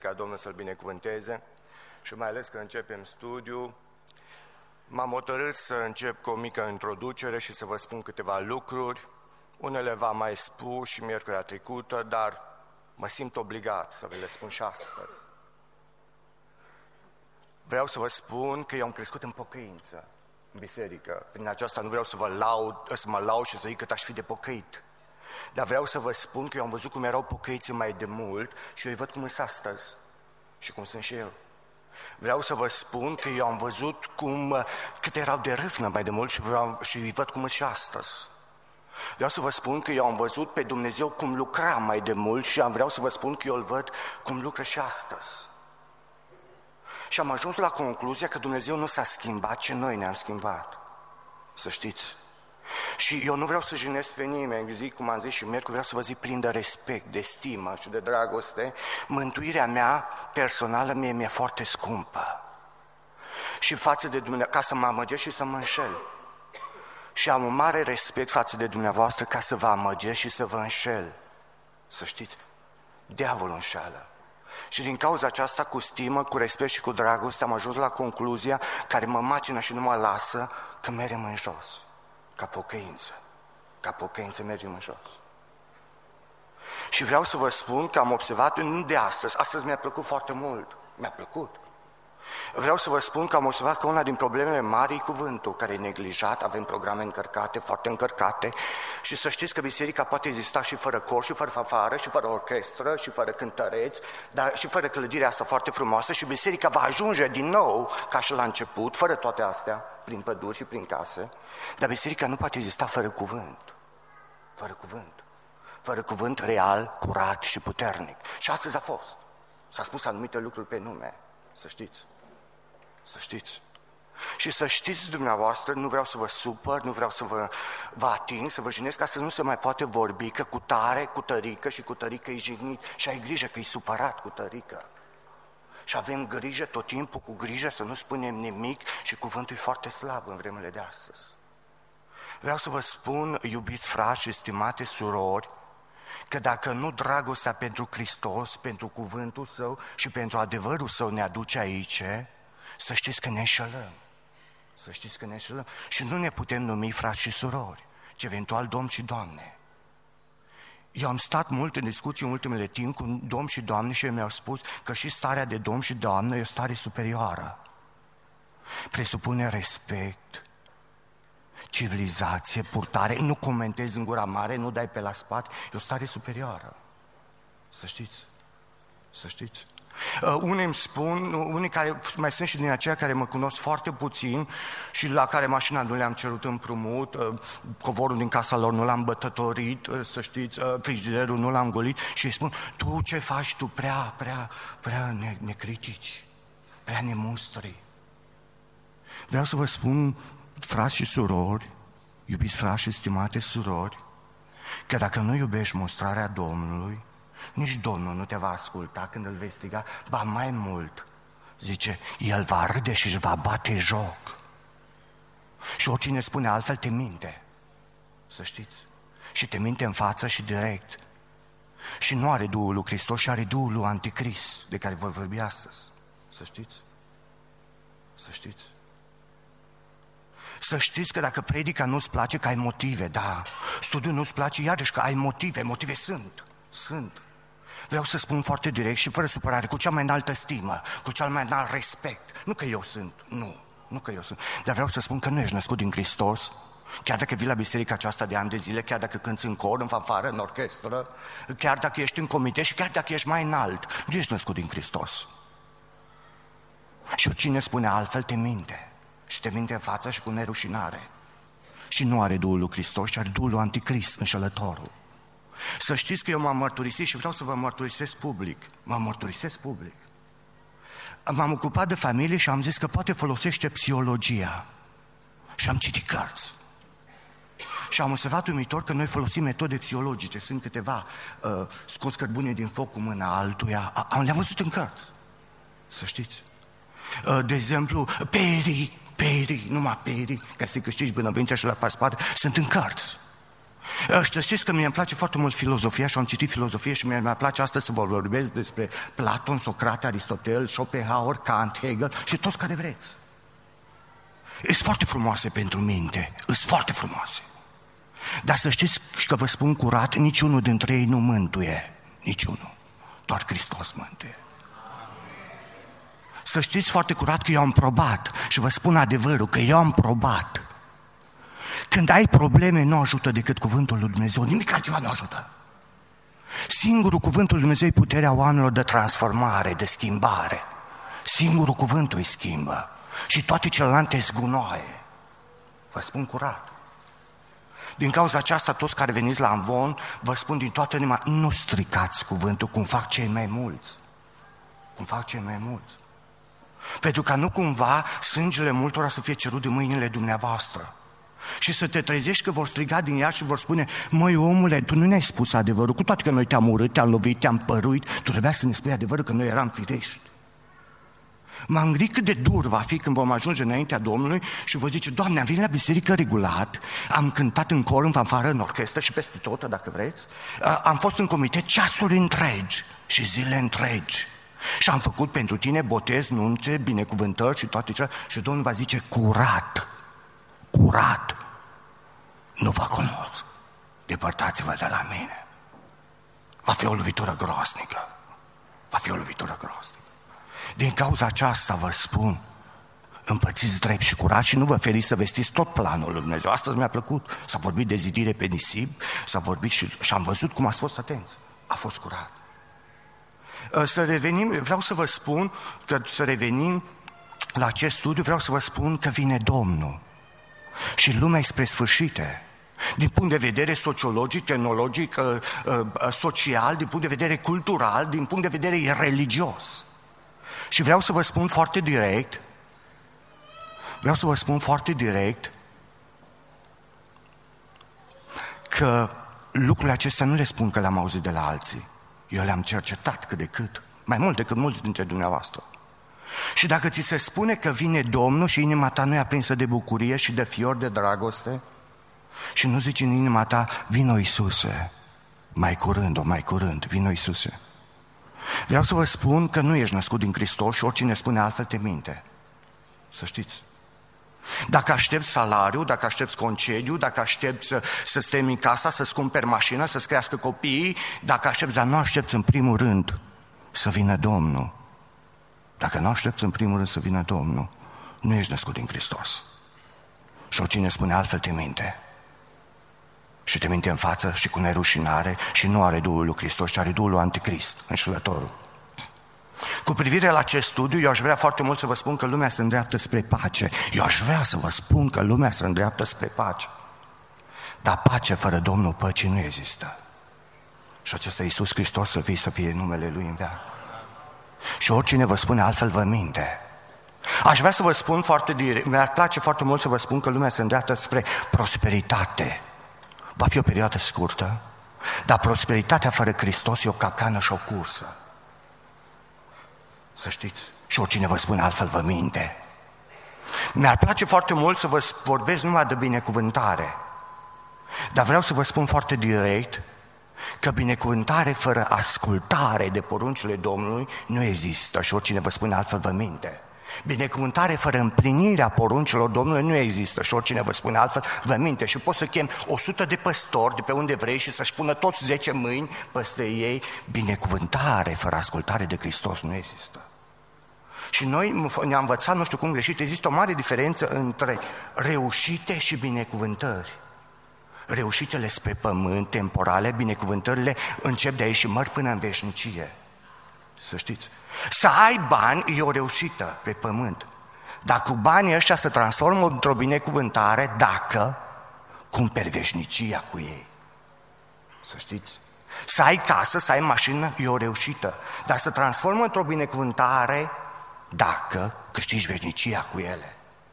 ca Domnul să-L binecuvânteze și mai ales că începem studiu. M-am hotărât să încep cu o mică introducere și să vă spun câteva lucruri. Unele v-am mai spus și miercurea trecută, dar mă simt obligat să vi le spun și astăzi. Vreau să vă spun că eu am crescut în pocăință, în biserică. Prin aceasta nu vreau să mă laud și să zic cât aș fi de pocăit. Dar vreau să vă spun că eu am văzut cum erau pocăiți mai de mult și eu îi văd cum sunt astăzi și cum sunt și eu. Vreau să vă spun că eu am văzut cât erau de râvnă mai de mult și îi văd cum sunt și astăzi. Vreau să vă spun că eu am văzut pe Dumnezeu cum lucra mai de mult și vreau să vă spun că eu îl văd cum lucră și astăzi. Și am ajuns la concluzia că Dumnezeu nu s-a schimbat, ci noi ne-am schimbat. Să știți. Și eu nu vreau să jignesc pe nimeni, zic, cum am zis și miercuri, vreau să vă zic plin de respect, de stimă și de dragoste. Mântuirea mea personală mi-e foarte scumpă. Și față de Dumnezeu, ca să mă amăgesc și să mă înșel. Și am un mare respect față de dumneavoastră ca să vă amăgesc și să vă înșel. Să știți, diavolul înșeală. Și din cauza aceasta, cu stimă, cu respect și cu dragoste, am ajuns la concluzia care mă macină și nu mă lasă că mergem în jos. Ca pocăință mergem în jos. Și vreau să vă spun că am observat, nu de astăzi mi-a plăcut foarte mult, mi-a plăcut. Vreau să vă spun că am observat că una din problemele mari e cuvântul, care e neglijat, avem programe încărcate, foarte încărcate, și să știți că biserica poate exista și fără cor, și fără fanfară, și fără orchestră, și fără cântăreți, dar și fără clădirea asta foarte frumoasă, și biserica va ajunge din nou, ca și la început, fără toate astea, prin păduri și prin case, dar biserica nu poate exista fără cuvânt. Fără cuvânt real, curat și puternic. Și astăzi a fost. S-a spus anumite lucruri pe nume, să știți. Și să știți dumneavoastră, nu vreau să vă supăr, nu vreau să vă ating, să vă jignesc, astăzi nu se mai poate vorbi că cu tare, cu tărică și cu tărică e jignit și ai grijă că e supărat cu tărică. Și avem grijă tot timpul, cu grijă să nu spunem nimic și cuvântul e foarte slab în vremurile de astăzi. Vreau să vă spun, iubiți frați și stimate surori, că dacă nu dragostea pentru Hristos, pentru cuvântul Său și pentru adevărul Său ne aduce aici, să știți că ne înșelăm. Și nu ne putem numi frați și surori, ci eventual domni și doamne. Eu am stat mult în discuții în ultimele timp cu domni și doamne și ei mi-au spus că și starea de domn și doamnă e o stare superioară. Presupune respect, civilizație, purtare, nu comentezi în gura mare, nu dai pe la spate, e o stare superioară. Să știți. Unii îmi spun, unii care mai sunt și din aceia care mă cunosc foarte puțin și la care mașina nu le-am cerut împrumut, covorul din casa lor nu l-am bătătorit, să știți, frigiderul nu l-am golit și îi spun, tu ce faci, tu prea ne critici, prea ne mustri. Vreau să vă spun, frați și surori, iubiți frați și stimate surori, că dacă nu iubești mostrarea Domnului, nici Domnul nu te va asculta când îl vei striga, ba mai mult, zice, El va râde și își va bate joc. Și oricine spune altfel te minte, să știți, și te minte în față și direct. Și nu are Duhul lui Hristos, și are Duhul lui Anticrist, de care voi vorbi astăzi, să știți. Să știți că dacă predica nu-ți place, că ai motive, da, studiul nu-ți place, iarăși că ai motive sunt. Vreau să spun foarte direct și fără supărare, cu cea mai înaltă stimă, cu cel mai înalt respect. Nu că eu sunt, dar vreau să spun că nu ești născut din Hristos, chiar dacă vii la biserica aceasta de ani de zile, chiar dacă cânți în cor, în fanfară, în orchestră, chiar dacă ești în comitet și chiar dacă ești mai înalt, nu ești născut din Hristos. Și cine spune altfel te minte. Și te minte în față și cu nerușinare. Și nu are Duhul lui Hristos, ci are Duhul lui Anticrist, înșelătorul. Să știți că eu m-am mărturisit și vreau să vă mărturisesc public. M-am ocupat de familie și am zis că poate folosește psihologia. Și am citit cărți. Și am observat uimitor că noi folosim metode psihologice. Sunt câteva scoți cărbune din foc cu mâna altuia. Le-am văzut în cărți. Să știți. De exemplu, numai perii, ca să câștigi bunăvoința și la paspate, sunt în cărți. Știți că mie îmi place foarte mult filozofia și am citit filozofie și mi-ar place astăzi să vă vorbesc despre Platon, Socrate, Aristotel, Schopenhauer, Kant, Hegel și toți care vreți. Sunt foarte frumoase pentru minte, sunt foarte frumoase. Dar să știți că vă spun curat, niciunul dintre ei nu mântuie, niciunul. Doar Hristos mântuie. Să știți foarte curat că eu am probat și vă spun adevărul, că eu am probat. Când ai probleme, nu ajută decât cuvântul lui Dumnezeu, nimic altceva nu ajută. Singurul cuvântul lui Dumnezeu e puterea oamenilor de transformare, de schimbare. Singurul cuvântul îi schimbă și toate celelalte zgunoaie. Vă spun curat. Din cauza aceasta, toți care veniți la Amvon, vă spun din toată inima, nu stricați cuvântul cum fac cei mai mulți. Cum fac cei mai mulți. Pentru ca nu cumva sângele multora să fie cerut de mâinile dumneavoastră. Și să te trezești că vor striga din ea și vor spune, măi omule, tu nu ne-ai spus adevărul, cu toate că noi te-am urât, te-am lovit, te-am păruit, tu trebuia să ne spui adevărul că noi eram firești. M-am gândit cât de dur va fi când vom ajunge înaintea Domnului și vă zice, Doamne, am venit la biserică regulat, am cântat în cor, în fanfară, în orchestră și peste tot, dacă vreți, am fost în comitet ceasuri întregi și zile întregi și am făcut pentru tine botez, nunțe, binecuvântări și toate cele și Domnul va zice, curat, curat, nu vă cunosc, depărtați-vă de la mine. Va fi o lovitură groaznică, va fi o lovitură groaznică. Din cauza aceasta vă spun, împățiți drept și curat și nu vă feriți să vestiți tot planul lui Dumnezeu. Astăzi mi-a plăcut, s-a vorbit de zidire pe nisip, s-a vorbit și am văzut cum ați fost atenți. A fost curat. Să revenim, vreau să vă spun că să revenim la acest studiu, vreau să vă spun că vine Domnul și lumea e spre sfârșite. Din punct de vedere sociologic, tehnologic, social, din punct de vedere cultural, din punct de vedere religios. Și vreau să vă spun foarte direct, că lucrurile acestea nu le spun că le-am auzit de la alții. Eu le-am cercetat cât de cât, mai mult decât mulți dintre dumneavoastră. Și dacă ți se spune că vine Domnul și inima ta nu e aprinsă de bucurie și de fior de dragoste, și nu zici în inima ta, vino Iisuse, mai curând, vino Iisuse. Vreau să vă spun că nu ești născut din Hristos și oricine spune altfel te minte. Să știți. Dacă aștepți salariu, dacă aștepți concediu, dacă aștepți să stai în casa, să-ți cumperi mașină, să-ți crească copiii, dacă aștepți, dar nu aștepți în primul rând să vină Domnul. Dacă nu aștepți în primul rând să vină Domnul, nu ești născut din Hristos. Și oricine spune altfel te minte. Și te minte în față și cu nerușinare și nu are Duhul lui Hristos, ci are Duhul lui Anticrist, înșelătorul. Cu privire la acest studiu, eu aș vrea foarte mult să vă spun că lumea se îndreaptă spre pace. Eu aș vrea să vă spun că lumea se îndreaptă spre pace. Dar pace fără Domnul păcii nu există. Și acesta Iisus Hristos să fie numele Lui în veac. Și oricine vă spune altfel vă minte. Aș vrea să vă spun foarte direct, mi-ar place foarte mult să vă spun că lumea se îndreaptă spre prosperitate. Va fi o perioadă scurtă, dar prosperitatea fără Hristos e o capcană și o cursă. Să știți, și oricine vă spune altfel vă minte. Mi-ar place foarte mult să vă vorbesc numai de binecuvântare, dar vreau să vă spun foarte direct că binecuvântare fără ascultare de poruncile Domnului nu există și oricine vă spune altfel vă minte. Binecuvântare fără împlinirea poruncilor Domnului nu există și oricine vă spune altfel vă minte. Și poți să chem 100 de păstori de pe unde vrei și să-și pună toți 10 mâini peste ei. Binecuvântare fără ascultare de Hristos nu există. Și noi ne-am învățat, nu știu cum greșit, există o mare diferență între reușite și binecuvântări. Reușitele spre pământ, temporale, binecuvântările încep de aici și măr până în veșnicie. Să știți. Să ai bani e o reușită pe pământ. Dar cu banii ăștia se transformă într-o binecuvântare dacă cumperi veșnicia cu ei. Să știți. Să ai casă, să ai mașină e o reușită. Dar se transformă într-o binecuvântare dacă câștigi veșnicia cu ele.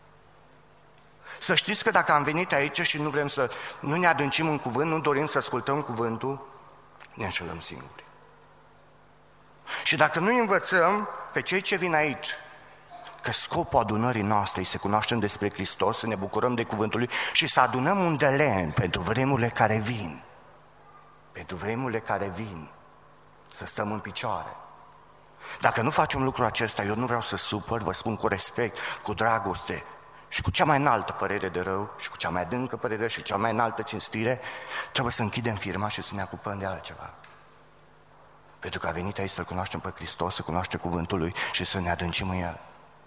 Să știți că dacă am venit aici și nu ne adâncim în cuvânt, nu dorim să ascultăm cuvântul, ne înșelăm singuri. Și dacă nu învățăm pe cei ce vin aici că scopul adunării noastre e să cunoaștem despre Hristos, să ne bucurăm de cuvântul Lui și să adunăm un de lemn pentru vremurile care vin. Pentru vremurile care vin, să stăm în picioare. Dacă nu facem lucrul acesta, eu nu vreau să supăr, vă spun cu respect, cu dragoste și cu cea mai înaltă părere de rău și cu cea mai adâncă părere de rău și cu cea mai înaltă cinstire, trebuie să închidem firma și să ne ocupăm de altceva. Pentru că a venit aici să cunoaștem pe Hristos, să cunoaștem cuvântul Lui și să ne adâncim în El.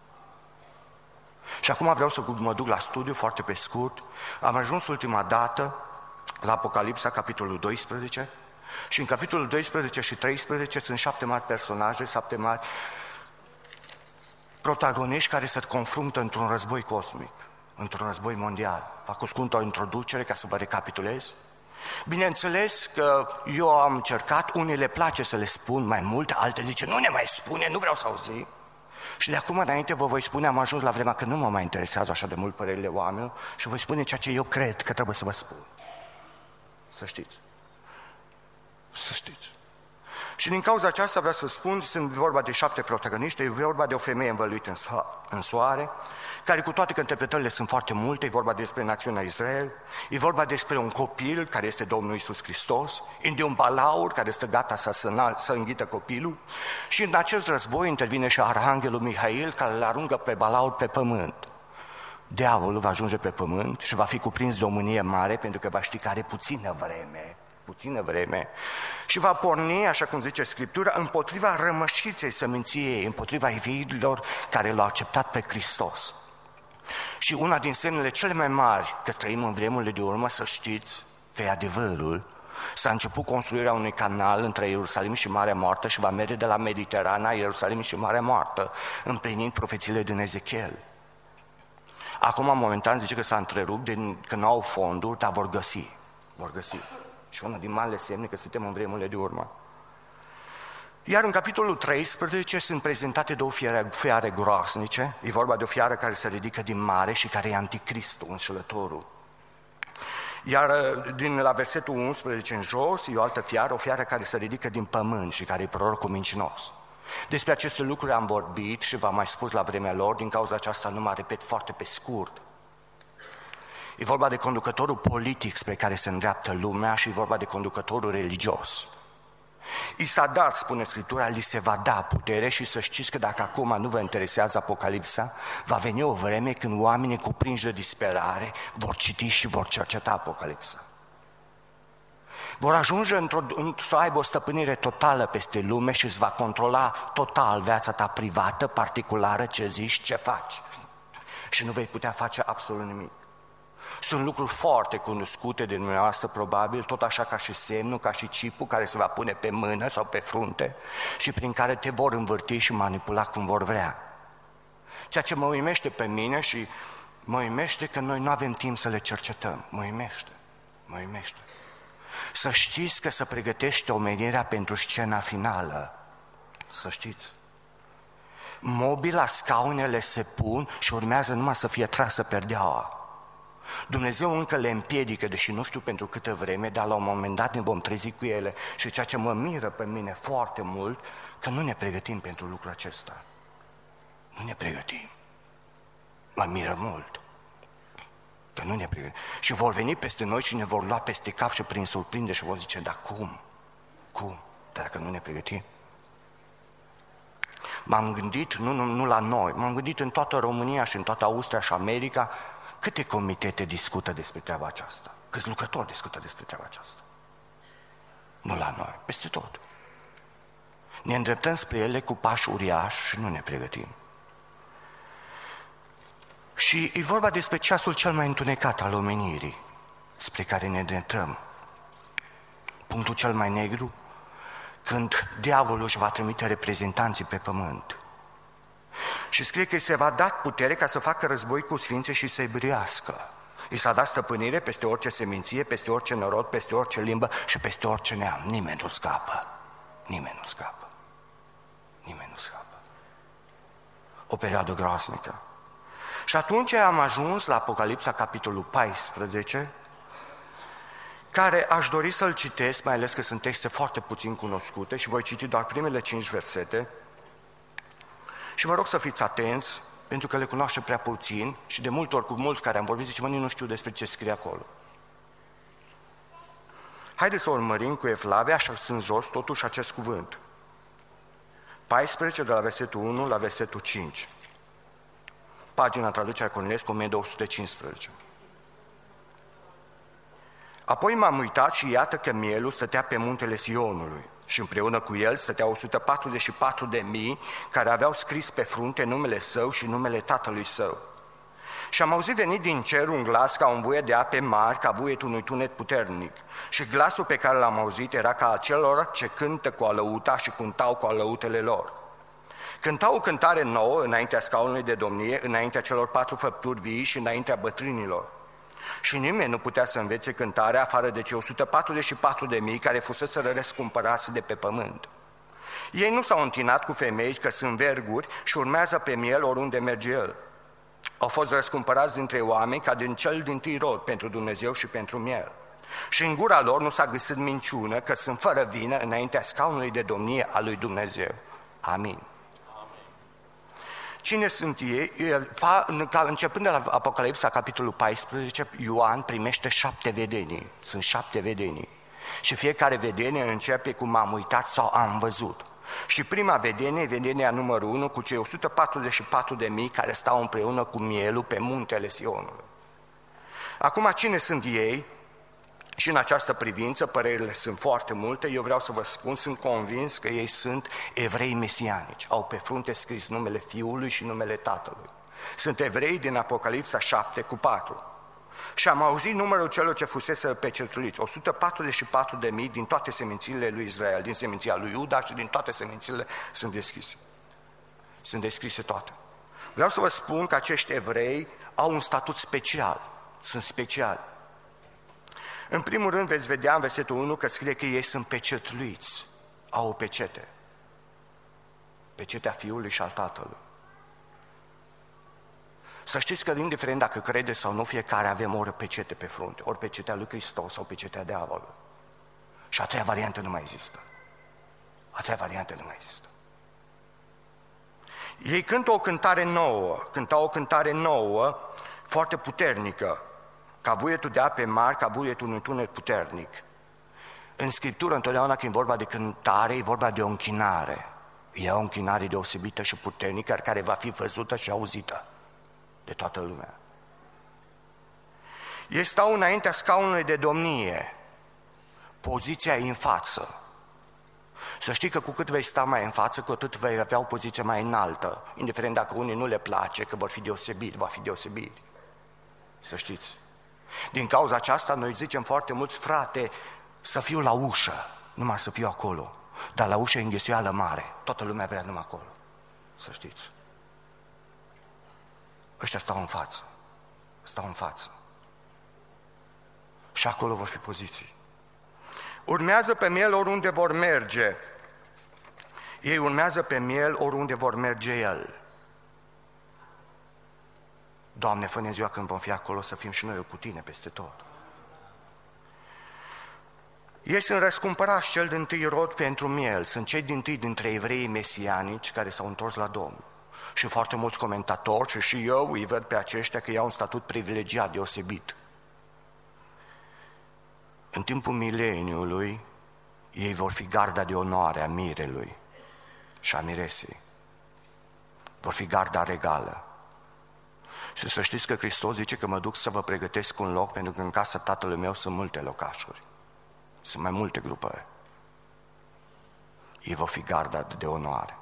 Și acum vreau să mă duc la studiu foarte pe scurt. Am ajuns ultima dată la Apocalipsa, capitolul 12, și în capitolul 12 și 13 sunt 7 mari personaje, 7 mari protagoniști care se confruntă într-un război cosmic, într-un război mondial. Fac o scurtă introducere ca să vă recapitulez. Bineînțeles că eu am încercat, unii le place să le spun mai mult, alte zice, nu ne mai spune, nu vreau să auzi. Și de acum înainte vă voi spune, am ajuns la vremea că nu mă mai interesează așa de mult părerile oamenilor și voi spune ceea ce eu cred că trebuie să vă spun. Să știți. Să știți. Și din cauza aceasta vreau să spun, sunt vorba de 7 protagoniști, e vorba de o femeie învăluită în soare, care cu toate că interpretările sunt foarte multe, e vorba despre națiunea Israel, e vorba despre un copil care este Domnul Iisus Hristos, e de un balaur care este gata să înghită copilul și în acest război intervine și Arhanghelul Mihail care îl aruncă pe balaur pe pământ. Diavolul va ajunge pe pământ și va fi cuprins de o mânie mare pentru că va ști că are puțină vreme și va porni, așa cum zice Scriptura, împotriva rămășiței sămânției, împotriva evreilor care l-au acceptat pe Hristos. Și una din semnele cele mai mari că trăim în vremurile de urmă, să știți că e adevărul, s-a început construirea unui canal între Ierusalim și Marea Moartă și va merge de la Mediterana, Ierusalim și Marea Moartă, împlinind profețiile din Ezechiel. Acum, momentan, zice că s-a întrerupt, că nu au fonduri, dar vor găsi. Și una din marile semne că suntem în vremurile de urmă. Iar în capitolul 13 sunt prezentate 2 fiare groasnice. E vorba de o fiară care se ridică din mare și care e anticristul, înșelătorul. Iar la versetul 11 în jos e o altă fiară, o fiară care se ridică din pământ și care e prorocul mincinos. Despre aceste lucruri am vorbit și v-am mai spus la vremea lor, din cauza aceasta nu mă repet foarte pe scurt. E vorba de conducătorul politic spre care se îndreaptă lumea și e vorba de conducătorul religios. I s-a dat, spune Scriptura, li se va da putere și să știți că dacă acum nu vă interesează Apocalipsa, va veni o vreme când oamenii cuprinși de disperare vor citi și vor cerceta Apocalipsa. Vor ajunge să aibă o stăpânire totală peste lume și îți va controla total viața ta privată, particulară, ce zici, ce faci. Și nu vei putea face absolut nimic. Sunt lucruri foarte cunoscute de dumneavoastră, probabil, tot așa ca și semnul, ca și chipul care se va pune pe mână sau pe frunte și prin care te vor învârti și manipula cum vor vrea. Ceea ce mă uimește pe mine și mă uimește că noi nu avem timp să le cercetăm. Mă uimește. Să știți că se pregătește omenirea pentru scena finală. Să știți. Mobila, scaunele se pun și urmează numai să fie trasă perdeaua. Dumnezeu încă le împiedică, deși nu știu pentru câtă vreme, dar la un moment dat ne vom trezi cu ele. Și ceea ce mă miră pe mine foarte mult, că nu ne pregătim pentru lucrul acesta. Nu ne pregătim. Mă miră mult. Că nu ne pregătim. Și vor veni peste noi și ne vor lua peste cap și prin surprinde și vor zice, dar cum? Cum? Dar dacă nu ne pregătim? M-am gândit, nu la noi, m-am gândit în toată România și în toată Austria și America, câte comitete discută despre treaba aceasta? Câți lucrători discută despre treaba aceasta? Nu la noi, peste tot. Ne îndreptăm spre ele cu pași uriași și nu ne pregătim. Și e vorba despre ceasul cel mai întunecat al omenirii, spre care ne îndreptăm. Punctul cel mai negru, când diavolul își va trimite reprezentanții pe pământ. Și scrie că îi se va da putere ca să facă război cu sfinții și să-i biruiască. I s-a dat stăpânire peste orice seminție, peste orice norod, peste orice limbă și peste orice neam. Nimeni nu scapă. O perioadă groaznică. Și atunci am ajuns la Apocalipsa, capitolul 14, care aș dori să-l citesc, mai ales că sunt texte foarte puțin cunoscute și voi citi doar primele 5 versete. Și vă rog să fiți atenți pentru că le cunoaște prea puțin și de multe ori cu mulți care am vorbit zice, nu știu despre ce scrie acolo. Haideți să urmărim cu Evlavia, așa sunt jos, totuși acest cuvânt. 14 de la versetul 1 la versetul 5. Pagina traducerea Cornilescu, 1215. Apoi m-am uitat și iată că mielul stătea pe muntele Sionului și împreună cu el stăteau 144.000 care aveau scris pe frunte numele său și numele tatălui său. Și am auzit venit din cer un glas ca un vuiet de ape mari, ca vuietul unui tunet puternic. Și glasul pe care l-am auzit era ca acelor ce cântă cu alăuta și cântau cu alăutele lor. Cântau o cântare nouă înaintea scaunului de domnie, înaintea celor 4 făpturi vii și înaintea bătrânilor. Și nimeni nu putea să învețe cântarea afară de cei 144.000 care fuseseră răscumpărați de pe pământ. Ei nu s-au întinat cu femei că sunt verguri și urmează pe miel oriunde merge el. Au fost răscumpărați dintre oameni ca din cel dintâi rod pentru Dumnezeu și pentru miel. Și în gura lor nu s-a găsit minciună, că sunt fără vină înaintea scaunului de domnie al lui Dumnezeu. Amin. Cine sunt ei? Începând de la Apocalipsa, capitolul 14, Ioan primește 7 vedenii. Sunt 7 vedenii. Și fiecare vedenie începe cu m-am uitat sau am văzut. Și prima vedenie, vedenia numărul 1, cu cei 144.000 care stau împreună cu mielul pe muntele Sionului. Acum, cine sunt ei? Și în această privință, părerile sunt foarte multe, eu vreau să vă spun, sunt convins că ei sunt evrei mesianici, au pe frunte scris numele Fiului și numele Tatălui. Sunt evrei din Apocalipsa 7:4. Și am auzit numărul celor ce fusese pecetuiți, 144.000 din toate semințiile lui Israel, din seminția lui Iuda și din toate semințiile sunt deschise. Sunt descrise toate. Vreau să vă spun că acești evrei au un statut special, sunt speciali. În primul rând veți vedea în versetul 1 că scrie că ei sunt pecetluiți, au o pecete. Pecetea Fiului și al Tatălui. Să știți că indiferent dacă credeți sau nu, fiecare avem ori pecete pe frunte, ori pecetea lui Hristos sau pecetea diavolului. Și a treia variantă nu mai există. A treia variantă nu mai există. Ei cântă o cântare nouă, cântau o cântare nouă, foarte puternică, ca vuietul de ape mari, ca vuietul unui tunet puternic. În Scriptură, întotdeauna când e vorba de cântare, e vorba de o închinare. E o închinare deosebită și puternică, care va fi văzută și auzită de toată lumea. Ei stau înaintea scaunului de domnie, poziția e în față. Să știi că cu cât vei sta mai în față, cu atât vei avea o poziție mai înaltă, indiferent dacă unii nu le place, că vor fi deosebiti, va fi deosebit. Să știți. Din cauza aceasta noi zicem foarte mulți, frate, să fiu la ușă, numai să fiu acolo, dar la ușă e înghesuială mare, toată lumea vrea numai acolo, să știți. Ăștia stau în față, stau în față. Și acolo vor fi poziții. Urmează pe miel oriunde vor merge. Ei urmează pe miel oriunde vor merge el. Doamne, fă-ne ziua când vom fi acolo să fim și noi cu Tine peste tot. Ei sunt răscumpărați cel dintâi rod pentru miel. Sunt cei dintâi dintre evreii mesianici care s-au întors la Domnul. Și foarte mulți comentatori, și eu îi văd pe aceștia că iau un statut privilegiat, deosebit. În timpul mileniului, ei vor fi garda de onoare a mirelui și a miresei. Vor fi garda regală. Și să știți că Hristos zice că mă duc să vă pregătesc un loc, pentru că în casa Tatălui meu sunt multe locașuri. Sunt mai multe grupări. Ei vor fi garda de onoare.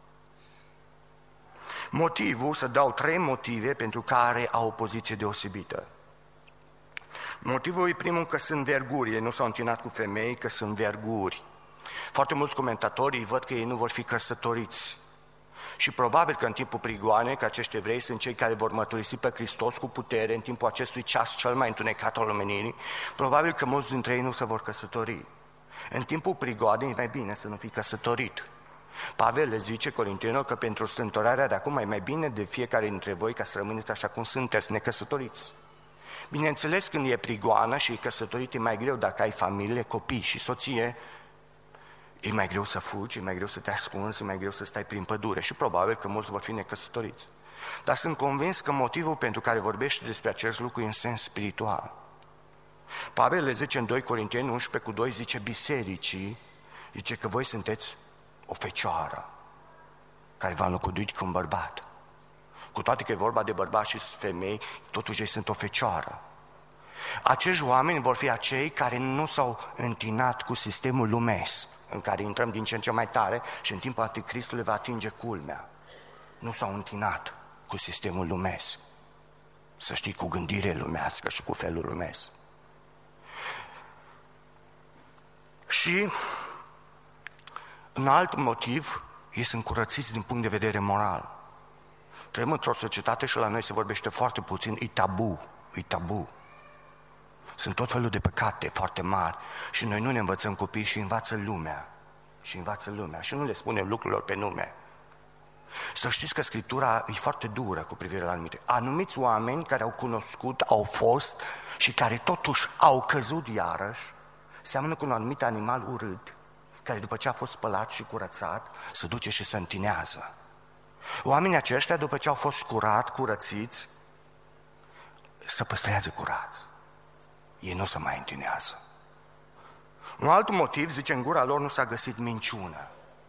Motivul, să dau 3 motive pentru care au o poziție deosebită. Motivul e primul, că sunt verguri, ei nu s-au întinat cu femei, că sunt verguri. Foarte mulți comentatori văd că ei nu vor fi căsătoriți. Și probabil că în timpul prigoanei, că acești evrei sunt cei care vor mărturisi pe Hristos cu putere în timpul acestui ceas cel mai întunecat al omenirii, probabil că mulți dintre ei nu se vor căsători. În timpul prigoanei e mai bine să nu fii căsătorit. Pavel le zice Corintenilor că pentru strântorarea de acum e mai bine de fiecare dintre voi ca să rămâneți așa cum sunteți, necăsătoriți. Bineînțeles, când e prigoană și e căsătorit, e mai greu dacă ai familie, copii și soție, E mai greu să fugi, e mai greu să te ascunzi, e mai greu să stai prin pădure și probabil că mulți vor fi necăsătoriți. Dar sunt convins că motivul pentru care vorbește despre acest lucru e în sens spiritual. Pavel le zice în 2 Corinteni 11:2, zice bisericii, zice că voi sunteți o fecioară care v-a înlocuit cu un bărbat. Cu toate că e vorba de bărbați și femei, totuși ei sunt o fecioară. Acești oameni vor fi acei care nu s-au întinat cu sistemul lumesc, în care intrăm din ce în ce mai tare și în timpul Anticristului va atinge culmea. Nu s-au întinat cu sistemul lumesc, să știi, cu gândire lumească și cu felul lumesc. Și un alt motiv, ei sunt curățiți din punct de vedere moral. Trăim într-o societate și la noi se vorbește foarte puțin, e tabu. Sunt tot felul de păcate foarte mari și noi nu ne învățăm copiii și învață lumea. Și nu le spunem lucrurilor pe nume. Să știți că Scriptura e foarte dură cu privire la anumite. Anumiți oameni care au cunoscut, au fost și care totuși au căzut iarăși, seamănă cu un anumit animal urât, care după ce a fost spălat și curățat, se duce și se întinează. Oamenii aceștia, după ce au fost curățiți, se păstrează curați. Ei nu se mai întinează. Un alt motiv, zice, în gura lor nu s-a găsit minciună.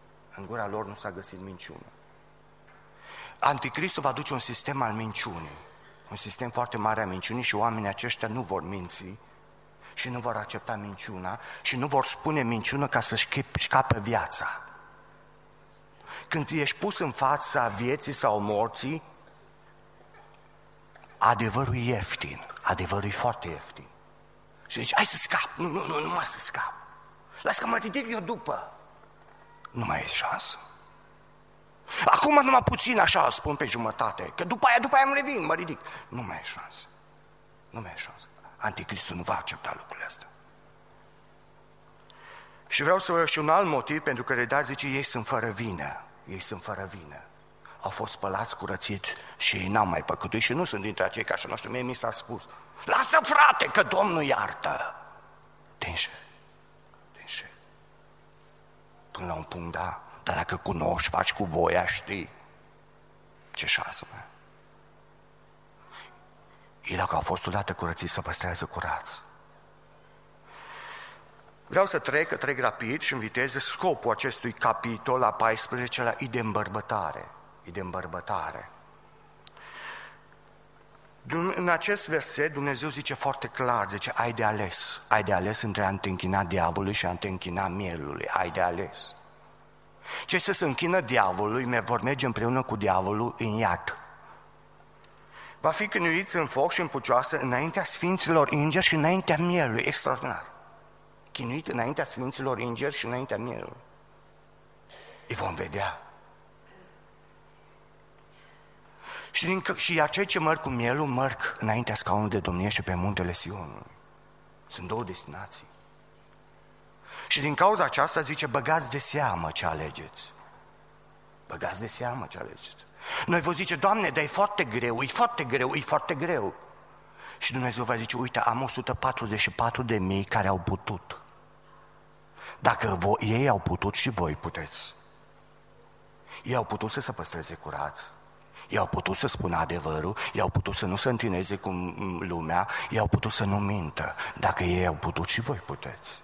Anticristul va duce un sistem al minciunii, un sistem foarte mare a minciunii și oamenii aceștia nu vor minți și nu vor accepta minciuna și nu vor spune minciună ca să-și scape viața. Când ești pus în fața vieții sau morții, adevărul e ieftin, adevărul e foarte ieftin. Și zici, hai să scap, nu mai să scap. Lasă că mă ridic eu după. Nu mai e șansă. Acum numai puțin așa, spun pe jumătate, că după aia îmi revin, mă ridic. Nu mai e șansă. Anticristul nu va accepta lucrurile astea. Și vreau să vă și un alt motiv pentru care da, zice, ei sunt fără vină. Au fost spălați, curățiți și ei n-au mai păcătuit și nu sunt dintre acei ca și noștri. Mie mi s-a spus, lasă frate că Domnul iartă. Te înșeli. Până la un punct, da, dar dacă cunoști, faci cu voia, știi, ce șansă mai. Ei dacă au fost odată curățiți, să păstrează curați. Vreau să trec rapid și în viteză scopul acestui capitol la 14 la idee de îmbărbătare. În acest verset Dumnezeu zice foarte clar, zice, ai de ales între a te închina diavolului și a te închina mielului, ai de ales. Cei ce se închină diavolului vor merge împreună cu diavolul în iad. Va fi chinuiți în foc și în pucioasă înaintea sfinților îngeri și înaintea mielului, extraordinar. Chinuit înaintea sfinților îngeri și înaintea mielului. Îi vom vedea. Și acei ce merg cu mielul, merg înaintea scaunului de domnie și pe muntele Sionului. Sunt două destinații. Și din cauza aceasta zice, băgați de seamă ce alegeți. Noi vă zice, Doamne, dar e foarte greu. Și Dumnezeu va zice, uite, am 144.000 care au putut. Dacă ei au putut, și voi puteți. Ei au putut să se păstreze curați. Ei au putut să spună adevărul, ei au putut să nu se întineze cu lumea, ei au putut să nu mintă. Dacă ei au putut, și voi puteți.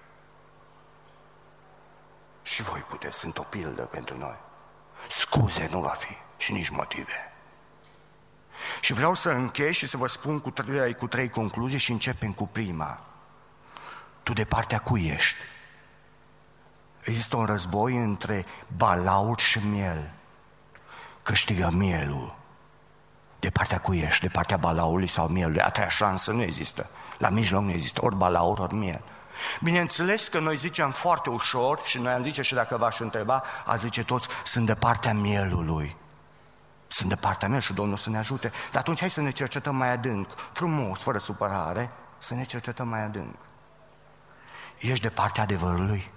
Și voi puteți, sunt o pildă pentru noi. Scuze nu va fi și nici motive. Și vreau să închei și să vă spun cu trei concluzii și începem cu prima. Tu de partea cui ești? Există un război între balaur și miel. Câștigă mielul. De partea cui ești? De partea balaurului sau mielului? A treia șansă nu există. La mijloc nu există, ori balaur, ori miel. Bineînțeles că noi zicem foarte ușor și noi am zice și dacă v-aș întreba, a zice toți, sunt de partea mielului. Sunt de partea mea și Domnul să ne ajute. Dar atunci hai să ne cercetăm mai adânc, frumos, fără supărare, să ne cercetăm mai adânc. Ești de partea adevărului?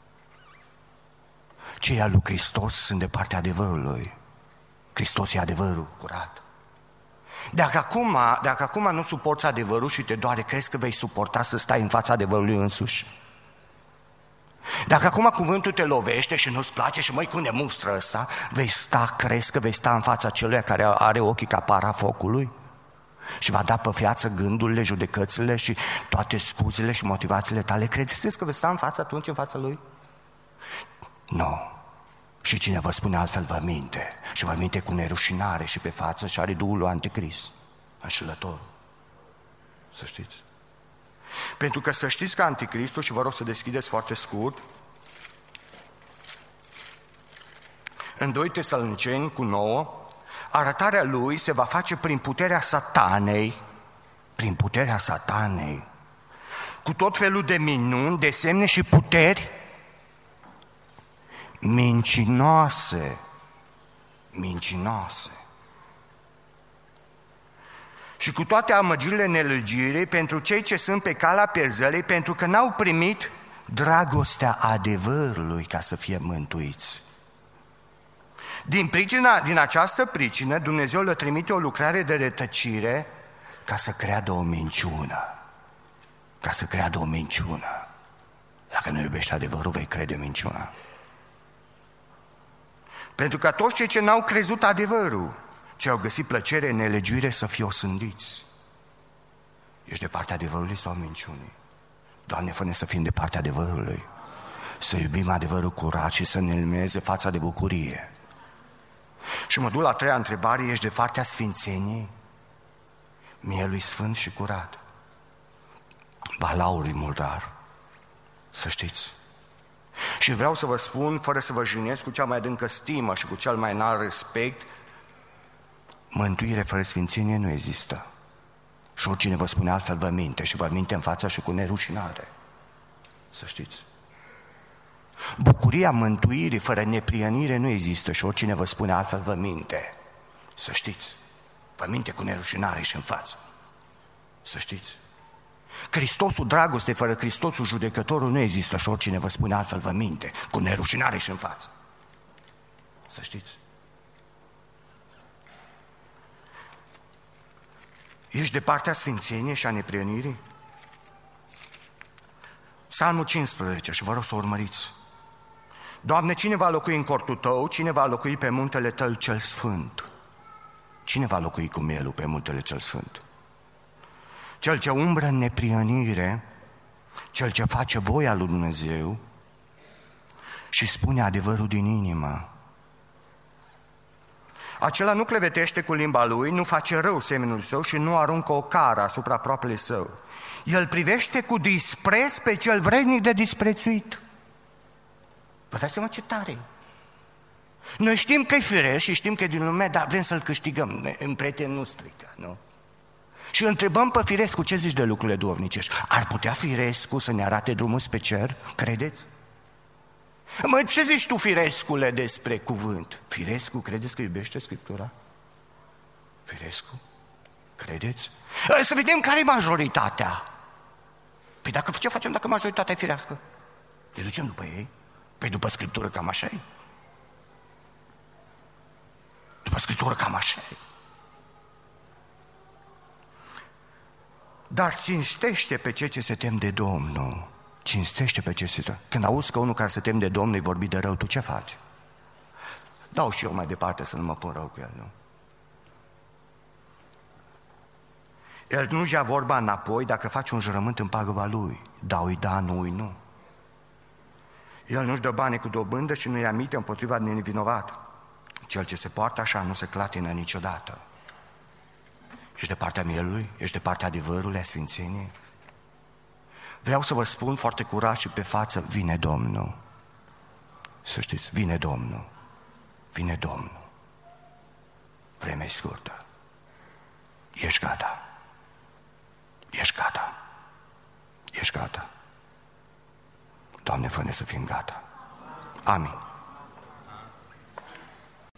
Cei al lui Hristos sunt de partea adevărului. Hristos e adevărul curat. Dacă acum nu suporți adevărul și te doare, crezi că vei suporta să stai în fața adevărului însuși? Dacă acum cuvântul te lovește și nu-ți place și măi, cum ne mustră ăsta, crezi că vei sta în fața celuia care are ochii ca para focului și va da pe viață gândurile, judecățile și toate scuzele și motivațiile tale? Credeți că vei sta în fața atunci, în fața lui? Nu. Și cine vă spune altfel vă minte. Și vă minte cu nerușinare și pe față și are Duhul lui Anticrist, înșelător. Să știți. Pentru că să știți că Anticristul, și vă rog să deschideți foarte scurt, în 2 Tesaloniceni 9, arătarea lui se va face prin puterea Satanei, cu tot felul de minuni, de semne și puteri mincinoase. Și cu toate amăgirile nelegirii pentru cei ce sunt pe calea pierzării, pentru că n-au primit dragostea adevărului ca să fie mântuiți. Din această pricină, Dumnezeu le trimite o lucrare de rătăcire ca să creadă o minciună. Dacă nu iubești adevărul, vei crede minciuna. Pentru că toți cei ce n-au crezut adevărul, ce au găsit plăcere în nelegiuire, să fie osândiți. Ești de partea adevărului sau minciunii? Doamne, fă-ne să fim de partea adevărului, să iubim adevărul curat și să ne lumineze fața de bucurie. Și mă duc la 3-a întrebare: ești de partea sfințeniei, mielui sfânt și curat, balaurului murdar, să știți. Și vreau să vă spun, fără să vă jignesc, cu cea mai adâncă stimă și cu cel mai înalt respect, mântuire fără sfințenie nu există. Și oricine vă spune altfel vă minte, și vă minte în fața și cu nerușinare. Să știți. Bucuria mântuirii fără neprihănire nu există, și oricine vă spune altfel vă minte. Să știți. Vă minte cu nerușinare și în față. Să știți. Hristosul dragoste fără Hristosul judecătorul nu există, și oricine vă spune altfel vă minte cu nerușinare și în față. Să știți. Ești de partea sfințeniei și a neprihănirii? Psalmul 15, și vă rog să urmăriți. Doamne, cine va locui în cortul Tău? Cine va locui pe muntele Tău cel sfânt? Cine va locui cu mielul pe muntele cel sfânt? Cel ce umbră în neprihănire, cel ce face voia lui Dumnezeu și spune adevărul din inimă. Acela nu clevetește cu limba lui, nu face rău semenului său și nu aruncă o cară asupra aproapelui său. El privește cu dispreț pe cel vrednic de disprețuit. Vă dați seama ce tare? Noi știm că e firesc și știm că e din lume, dar vrem să-l câștigăm. În prieteni nu strică, nu? Și îl întrebăm pe Firescu: ce zici de lucrurile duhovnicești? Ar putea Firescu să ne arate drumul spre cer? Credeți? Măi, ce zici tu, Firescule, despre cuvânt? Firescu, credeți că iubește Scriptura? Firescu? Credeți? Să vedem care e majoritatea. Păi ce facem dacă majoritatea e firească? Le ducem după ei? Păi după Scriptură cam așa e. După Scriptură cam așa e. Dar cinstește pe cei ce se tem de Domnul. Cinstește pe cei ce se tem. Când auzi că unul care se tem de Domnul îi vorbi de rău, tu ce faci? Dau și eu mai departe să nu mă pun rău cu el, nu? El nu-și ia vorba înapoi dacă faci un jurământ în pagăba lui. Da-i da, nu-i nu. El nu-și dă bani cu dobândă și nu-i amite împotriva de nevinovat. Cel ce se poartă așa nu se clatină niciodată. Ești de partea mielului? Ești de partea adevărului, a sfințeniei? Vreau să vă spun foarte curat și pe față: vine Domnul. Să știți, vine Domnul. Vine Domnul. Vremea e scurtă. Ești gata. Ești gata. Ești gata. Doamne, fă-ne să fim gata. Amin.